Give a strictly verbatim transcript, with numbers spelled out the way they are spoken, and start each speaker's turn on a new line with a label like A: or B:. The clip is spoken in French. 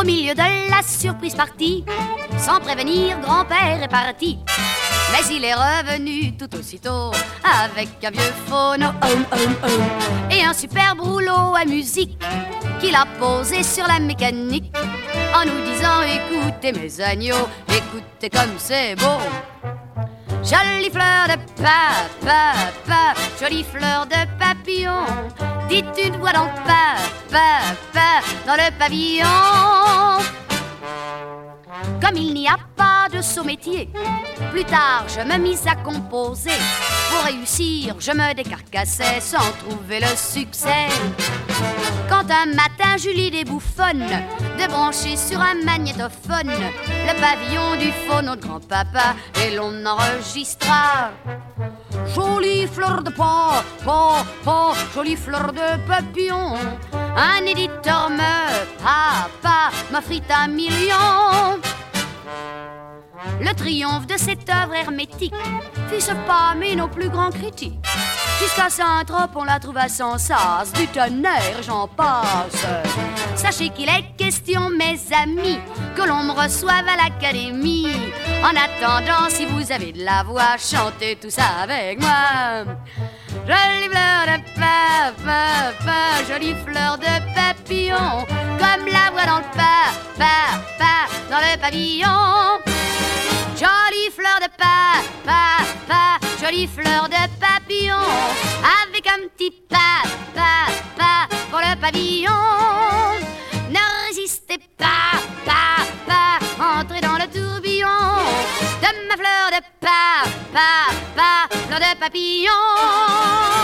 A: Au milieu de la surprise partie, sans prévenir, grand-père est parti. Mais il est revenu tout aussitôt avec un vieux phono hum, hum, hum, et un superbe rouleau à musique qu'il a posé sur la mécanique en nous disant: écoutez mes agneaux, écoutez comme c'est beau. Jolie fleur de pa, pa, pa, jolie fleur de papillon, dites une voix dans le pa, pa, pa, dans le pavillon. Comme il n'y a pas de saut métier, plus tard je me mis à composer. Pour réussir, je me décarcassais sans trouver le succès. Quand un matin j'eus l'idée bouffonne de brancher sur un magnétophone le pavillon du phono de grand-papa, et l'on enregistra: jolie fleur de pa, pa, pa, jolie fleur de papillon. Un éditeur me, pa, pa, m'offrit un million. Le triomphe de cette œuvre hermétique fit se pâmer nos plus grands critiques. Jusqu'à Saint-Trope, on la trouva sans sas, du tonnerre, j'en passe. Sachez qu'il est question, mes amis, que l'on me reçoive à l'Académie. En attendant, si vous avez de la voix, chantez tout ça avec moi. Jolie fleur de pa, pa, pa, jolie fleur de papillon, comme la voix dans le pa, pa, pa, dans le pavillon. Jolie fleur de pa, pa, pa, jolie fleur de papillon, avec un petit pa, pa, pa, pour le pavillon. Ne résistez pas, pa, pa, entrez dans le tourbillon de ma fleur de pa, pa, pa, fleur de papillon.